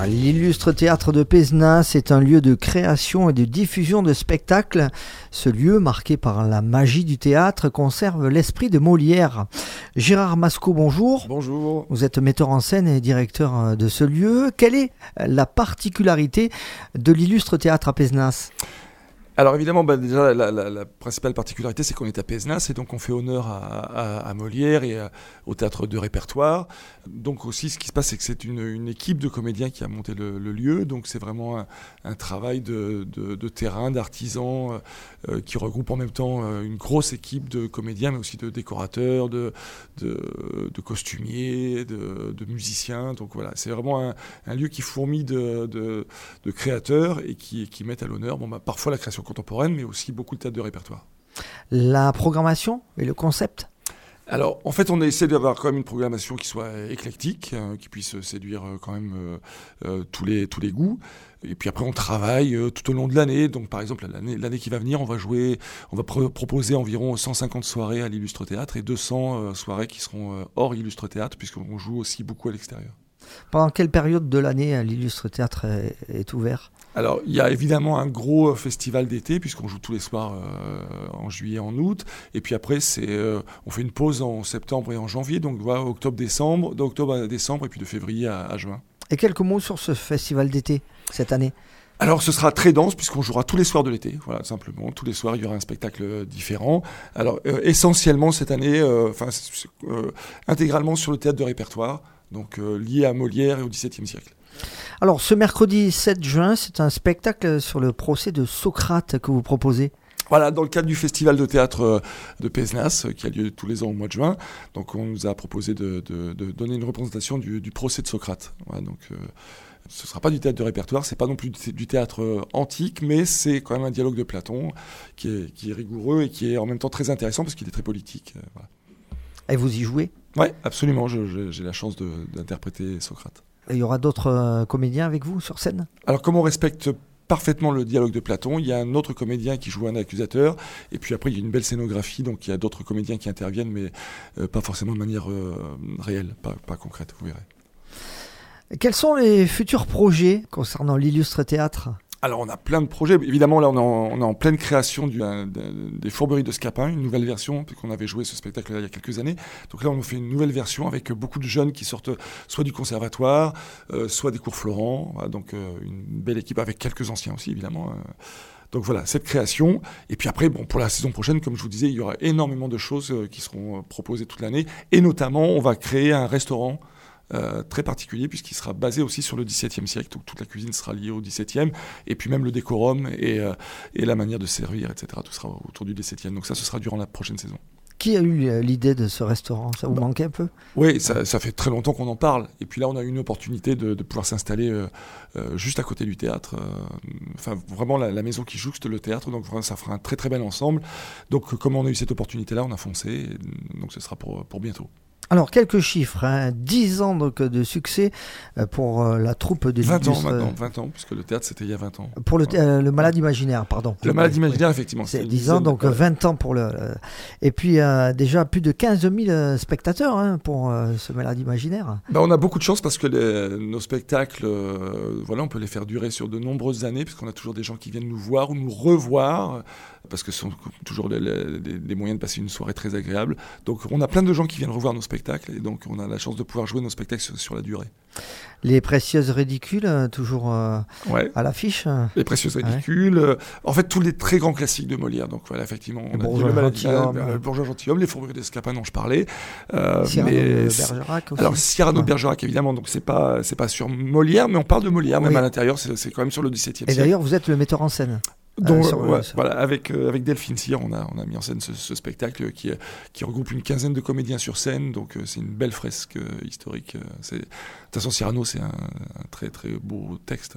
L'illustre théâtre de Pézenas est un lieu de création et de diffusion de spectacles. Ce lieu, marqué par la magie du théâtre, conserve l'esprit de Molière. Gérard Masco, bonjour. Bonjour. Vous êtes metteur en scène et directeur de ce lieu. Quelle est la particularité de l'illustre théâtre à Pézenas ? Alors évidemment, déjà la principale particularité, c'est qu'on est à Pézenas et donc on fait honneur à Molière et au théâtre de répertoire. Donc aussi, ce qui se passe, c'est que c'est une équipe de comédiens qui a monté le lieu. Donc c'est vraiment un travail de terrain, d'artisans qui regroupe en même temps une grosse équipe de comédiens, mais aussi de décorateurs, de costumiers, de musiciens. Donc voilà, c'est vraiment un lieu qui fourmille de créateurs et qui mettent à l'honneur parfois la création contemporaine, mais aussi beaucoup de théâtre de répertoire. La programmation et le concept ? Alors, en fait, on essaie d'avoir quand même une programmation qui soit éclectique, qui puisse séduire quand même tous les goûts. Et puis après, on travaille tout au long de l'année. Donc, par exemple, l'année qui va venir, on va proposer environ 150 soirées à l'Illustre Théâtre et 200 soirées qui seront hors Illustre Théâtre, puisqu'on joue aussi beaucoup à l'extérieur. Pendant quelle période de l'année l'Illustre Théâtre est ouvert ? Alors, il y a évidemment un gros festival d'été, puisqu'on joue tous les soirs en juillet, en août. Et puis après, on fait une pause en septembre et en janvier, donc voilà, d'octobre à décembre, et puis de février à juin. Et quelques mots sur ce festival d'été, cette année ? Alors, ce sera très dense, puisqu'on jouera tous les soirs de l'été. Voilà, simplement. Tous les soirs, il y aura un spectacle différent. Alors, essentiellement, cette année, intégralement sur le théâtre de répertoire, donc lié à Molière et au XVIIe siècle. Alors, ce mercredi 7 juin, c'est un spectacle sur le procès de Socrate que vous proposez. Voilà, dans le cadre du festival de théâtre de Pézenas, qui a lieu tous les ans au mois de juin. Donc, on nous a proposé de donner une représentation du procès de Socrate. Voilà, donc, ce ne sera pas du théâtre de répertoire, c'est pas non plus du théâtre antique, mais c'est quand même un dialogue de Platon qui est rigoureux et qui est en même temps très intéressant parce qu'il est très politique. Voilà. Et vous y jouez ? Oui, absolument. J'ai la chance d'interpréter Socrate. Et il y aura d'autres comédiens avec vous sur scène ? Alors, comme on respecte parfaitement le dialogue de Platon, il y a un autre comédien qui joue un accusateur, et puis après il y a une belle scénographie, donc il y a d'autres comédiens qui interviennent, mais pas forcément de manière réelle, pas concrète, vous verrez. Quels sont les futurs projets concernant l'illustre théâtre ? Alors on a plein de projets, évidemment là on est en pleine création des Fourberies de Scapin, une nouvelle version, puisqu'on avait joué ce spectacle il y a quelques années. Donc là on fait une nouvelle version avec beaucoup de jeunes qui sortent soit du conservatoire, soit des cours Florent, voilà, donc une belle équipe avec quelques anciens aussi évidemment. Donc voilà, cette création. Et puis après, pour la saison prochaine, comme je vous disais, il y aura énormément de choses qui seront proposées toute l'année. Et notamment, on va créer un restaurant très particulier puisqu'il sera basé aussi sur le XVIIe siècle, donc toute la cuisine sera liée au XVIIe et puis même le décorum et la manière de servir, etc. Tout sera autour du XVIIe, donc ça ce sera durant la prochaine saison. Qui a eu l'idée de ce restaurant ? Ça vous manquait un peu ? Oui, ça fait très longtemps qu'on en parle et puis là on a eu une opportunité de pouvoir s'installer juste à côté du théâtre, vraiment la maison qui jouxte le théâtre, donc ça fera un très très bel ensemble. Donc comme on a eu cette opportunité là, on a foncé, donc ce sera pour bientôt. Alors, quelques chiffres, 10 ans donc, de succès pour la troupe de 20 ans maintenant, 20 ans, puisque le théâtre c'était il y a 20 ans. Pour le Malade Imaginaire, pardon. Le Malade Imaginaire, effectivement. C'est 10 ans, donc 20 ans pour le... Et puis déjà plus de 15 000 spectateurs pour ce Malade Imaginaire. On a beaucoup de chance parce que nos spectacles, on peut les faire durer sur de nombreuses années, puisqu'on a toujours des gens qui viennent nous voir ou nous revoir, parce que ce sont toujours des moyens de passer une soirée très agréable. Donc on a plein de gens qui viennent revoir nos spectacles et donc on a la chance de pouvoir jouer nos spectacles sur la durée. Les Précieuses Ridicules, toujours à l'affiche. Les Précieuses Ridicules, en fait tous les très grands classiques de Molière. Donc voilà, effectivement, on a dit le Bourgeois Gentilhomme, les Fourberies de Scapin dont je parlais. Cyrano de Bergerac aussi. Alors Cyrano de Bergerac évidemment, donc c'est pas sur Molière, mais on parle de Molière, même à l'intérieur, c'est quand même sur le XVIIe siècle. Et d'ailleurs vous êtes le metteur en scène. Donc, voilà, avec Delphine Cyr, on a mis en scène ce spectacle qui regroupe une quinzaine de comédiens sur scène, donc c'est une belle fresque historique. De toute façon, Cyrano, c'est un très très beau texte.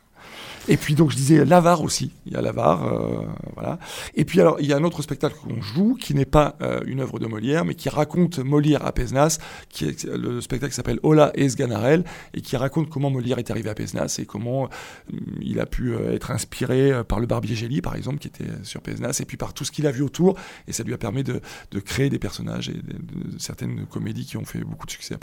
Et puis donc je disais l'Avare aussi, il y a l'Avare, voilà. Et puis alors il y a un autre spectacle qu'on joue qui n'est pas une œuvre de Molière, mais qui raconte Molière à Pézenas, le spectacle s'appelle Ola et Sganarelle et qui raconte comment Molière est arrivé à Pézenas et comment il a pu être inspiré par le Barbier Gély par exemple qui était sur Pézenas et puis par tout ce qu'il a vu autour et ça lui a permis de créer des personnages et de certaines comédies qui ont fait beaucoup de succès après.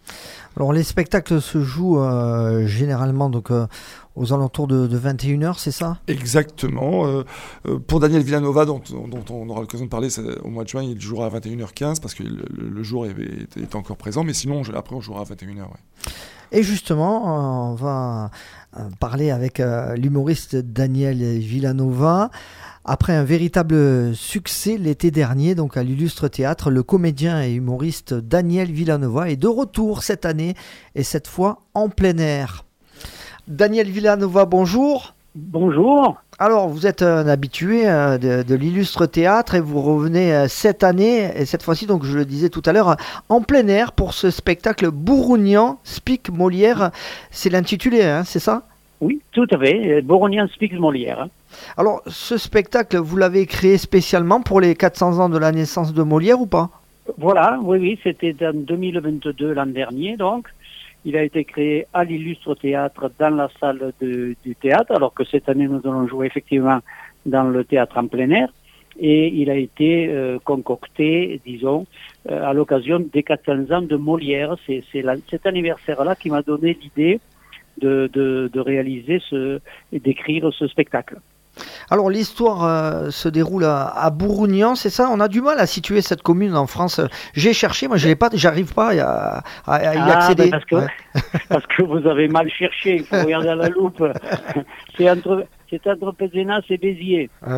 Alors les spectacles se jouent généralement donc aux alentours de 21h, c'est ça? Exactement. Pour Daniel Villanova, dont on aura l'occasion de parler au mois de juin, il jouera à 21h15 parce que le jour est encore présent, mais sinon après on jouera à 21h. Ouais. Et justement, on va parler avec l'humoriste Daniel Villanova. Après un véritable succès l'été dernier, donc à l'Illustre Théâtre, le comédien et humoriste Daniel Villanova est de retour cette année et cette fois en plein air. Daniel Villanova, bonjour. Bonjour. Alors, vous êtes un habitué de l'Illustre Théâtre et vous revenez cette année, et cette fois-ci, donc je le disais tout à l'heure, en plein air pour ce spectacle Bourognan Speak Molière. C'est l'intitulé, hein, c'est ça? Oui, tout à fait. Bourognan Speak Molière. Alors, ce spectacle, vous l'avez créé spécialement pour les 400 ans de la naissance de Molière ou pas? Voilà, oui, c'était en 2022, l'an dernier, donc. Il a été créé à l'Illustre Théâtre dans la salle du théâtre, alors que cette année, nous allons jouer effectivement dans le théâtre en plein air. Et il a été concocté, disons, à l'occasion des 400 ans de Molière. C'est cet anniversaire-là qui m'a donné l'idée de réaliser et d'écrire ce spectacle. Alors l'histoire se déroule à Bourognan, c'est ça? On a du mal à situer cette commune en France. J'ai cherché, moi je l'ai pas, j'arrive pas à y accéder. Parce que vous avez mal cherché, il faut regarder à la loupe. C'est entre Pézenas et Béziers. Ah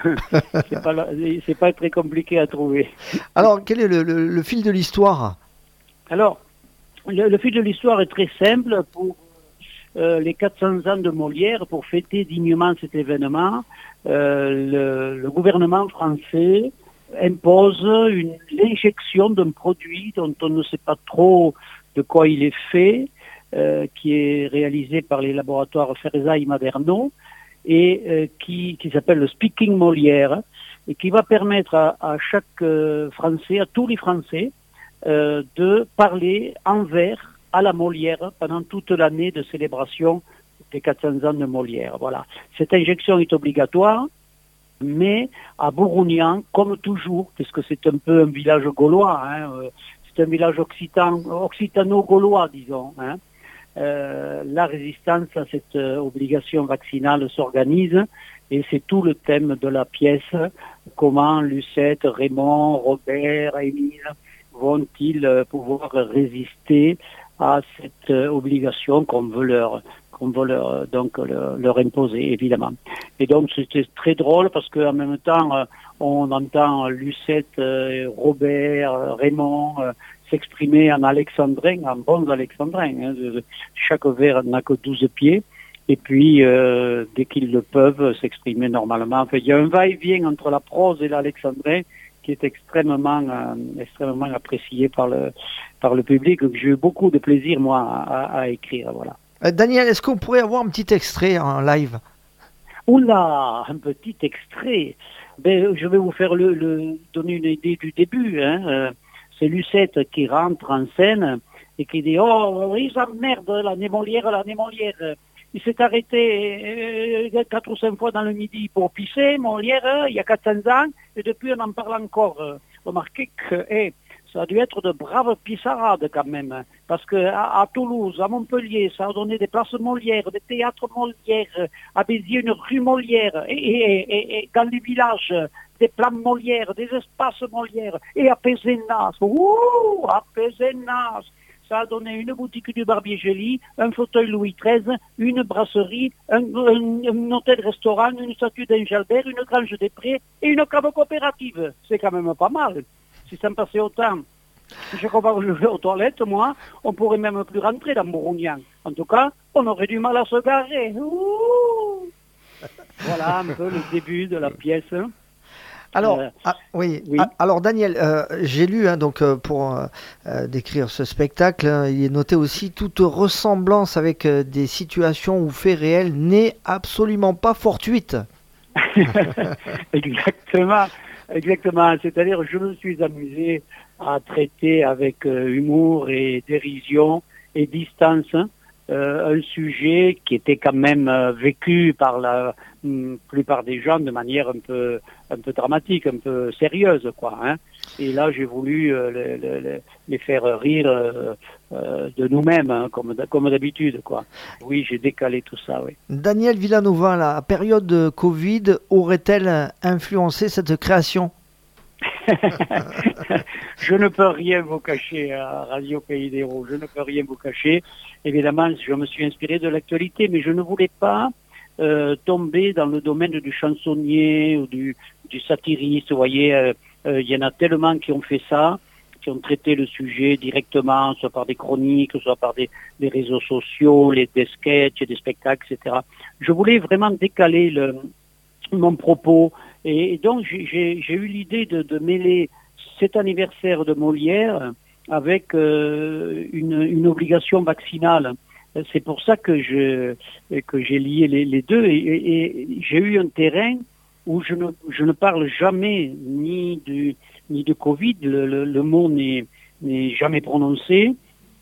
oui. c'est pas très compliqué à trouver. Alors quel est le fil de l'histoire? Alors, le fil de l'histoire est très simple. Pour les 400 ans de Molière, pour fêter dignement cet événement, le gouvernement français impose l'injection d'un produit dont on ne sait pas trop de quoi il est fait, qui est réalisé par les laboratoires Ferza et Maderno, et qui s'appelle le Speaking Molière, et qui va permettre à chaque Français, à tous les Français, de parler en vers à la Molière pendant toute l'année de célébration des 400 ans de Molière. Voilà. Cette injection est obligatoire, mais à Bourognan, comme toujours, puisque c'est un peu un village gaulois, hein, c'est un village occitano-gaulois, disons, hein, la résistance à cette obligation vaccinale s'organise, et c'est tout le thème de la pièce. Comment Lucette, Raymond, Robert, Émile vont-ils pouvoir résister à cette obligation qu'on veut leur imposer, évidemment. Et donc c'était très drôle parce qu'en même temps on entend Lucette, Robert, Raymond s'exprimer en alexandrin, en bons alexandrins. Hein. Chaque vers n'a que 12 pieds. Et puis, dès qu'ils le peuvent, s'exprimer normalement. Enfin, il y a un va-et-vient entre la prose et l'alexandrin qui est extrêmement apprécié par le public. J'ai eu beaucoup de plaisir, moi, à écrire. Voilà. Daniel, est-ce qu'on pourrait avoir un petit extrait en live? Oula, un petit extrait. Ben, je vais vous faire donner une idée du début. Hein. C'est Lucette qui rentre en scène et qui dit « Oh, oui, ça merde, l'année Molière. Il s'est arrêté 4 ou 5 fois dans le midi pour pisser, Molière, il y a 400 ans, et depuis on en parle encore. Remarquez que ça a dû être de braves pissarades quand même, parce que à Toulouse, à Montpellier, ça a donné des places Molière, des théâtres Molière, à Béziers une rue Molière, et dans les villages, des plans Molière, des espaces Molière, et à Pézenas, ça a donné une boutique du Barbier Gély, un fauteuil Louis XIII, une brasserie, un hôtel-restaurant, une statue d'Engelbert, une grange des prés et une cave coopérative. C'est quand même pas mal. Si ça me passait autant, je crois que je vais aux toilettes, moi, on pourrait même plus rentrer dans Bourognan. En tout cas, on aurait du mal à se garer. Voilà un peu le début de la pièce. Alors, oui. Alors Daniel, j'ai lu pour décrire ce spectacle, il est noté aussi toute ressemblance avec des situations ou faits réels n'est absolument pas fortuite. Exactement. C'est-à-dire, je me suis amusé à traiter avec humour et dérision et distance un sujet qui était quand même vécu par la plupart des gens de manière un peu dramatique, un peu sérieuse, quoi. Hein. Et là, j'ai voulu les faire rire de nous-mêmes, hein, comme d'habitude, quoi. Oui, j'ai décalé tout ça, oui. Daniel Villanova, la période de Covid aurait-elle influencé cette création? Je ne peux rien vous cacher à Radio Pays d'Hérault, je ne peux rien vous cacher. Évidemment, je me suis inspiré de l'actualité, mais je ne voulais pas tomber dans le domaine du chansonnier ou du satiriste. Vous voyez, il y en a tellement qui ont fait ça, qui ont traité le sujet directement, soit par des chroniques, soit par des réseaux sociaux, des sketchs, des spectacles, etc. Je voulais vraiment décaler mon propos. Et donc, j'ai eu l'idée de mêler cet anniversaire de Molière avec une obligation vaccinale. C'est pour ça que j'ai lié les deux. Et j'ai eu un terrain où je ne parle jamais ni de Covid, le mot n'est jamais prononcé,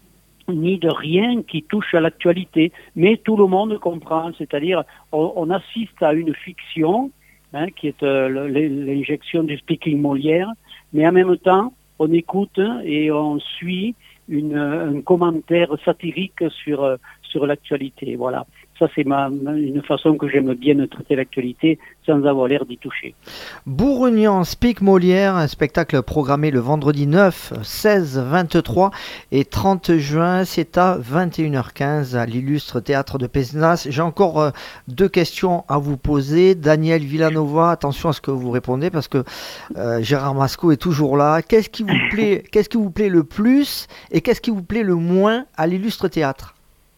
ni de rien qui touche à l'actualité. Mais tout le monde comprend, c'est-à-dire on assiste à une fiction, hein, qui est l'injection du speaking Molière, mais en même temps, on écoute et on suit un commentaire satirique sur l'actualité. Voilà. Ça, c'est une façon que j'aime bien de traiter l'actualité sans avoir l'air d'y toucher. Bourguignon Speak Molière, un spectacle programmé le vendredi 9, 16, 23 et 30 juin. C'est à 21h15 à l'illustre théâtre de Pézenas. J'ai encore deux questions à vous poser. Daniel Villanova, attention à ce que vous répondez parce que Gérard Masco est toujours là. Qu'est-ce qui vous plaît le plus et qu'est-ce qui vous plaît le moins à l'illustre théâtre?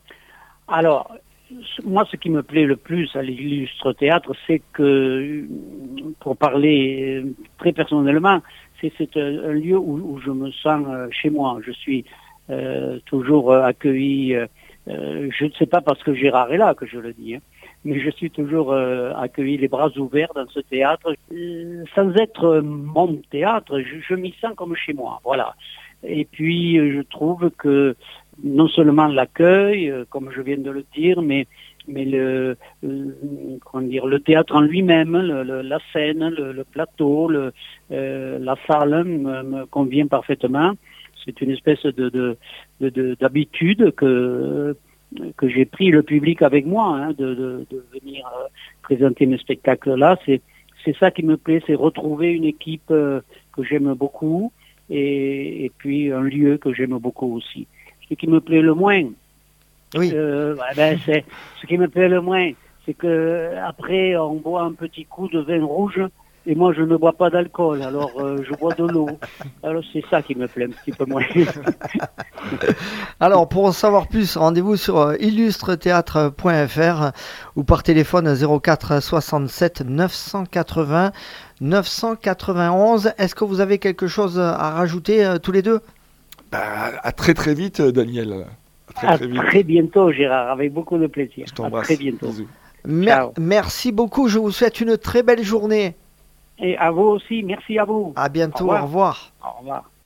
Alors, moi, ce qui me plaît le plus à l'illustre théâtre, c'est que, pour parler très personnellement, c'est un lieu où je me sens chez moi. Je suis toujours accueilli. Je ne sais pas parce que Gérard est là que je le dis, hein, mais je suis toujours accueilli les bras ouverts dans ce théâtre. Sans être mon théâtre, je m'y sens comme chez moi. Voilà. Et puis, je trouve que non seulement l'accueil, comme je viens de le dire, mais le théâtre en lui-même, la scène, le plateau, la salle me convient parfaitement. C'est une espèce d'habitude que j'ai pris le public avec moi, hein, de venir présenter mes spectacles là. C'est ça qui me plaît, c'est retrouver une équipe que j'aime beaucoup et puis un lieu que j'aime beaucoup aussi. Ce qui me plaît le moins, oui. Ce qui me plaît le moins, c'est que après on boit un petit coup de vin rouge et moi je ne bois pas d'alcool, alors je bois de l'eau. Alors c'est ça qui me plaît un petit peu moins. Alors pour en savoir plus, rendez-vous sur illustretheatre.fr ou par téléphone 04 67 980 991. Est-ce que vous avez quelque chose à rajouter tous les deux? À très très vite, Daniel. Très bientôt, Gérard, avec beaucoup de plaisir. Je t'embrasse. À très bientôt. Merci beaucoup, je vous souhaite une très belle journée. Et à vous aussi, merci à vous. À bientôt, au revoir. Au revoir.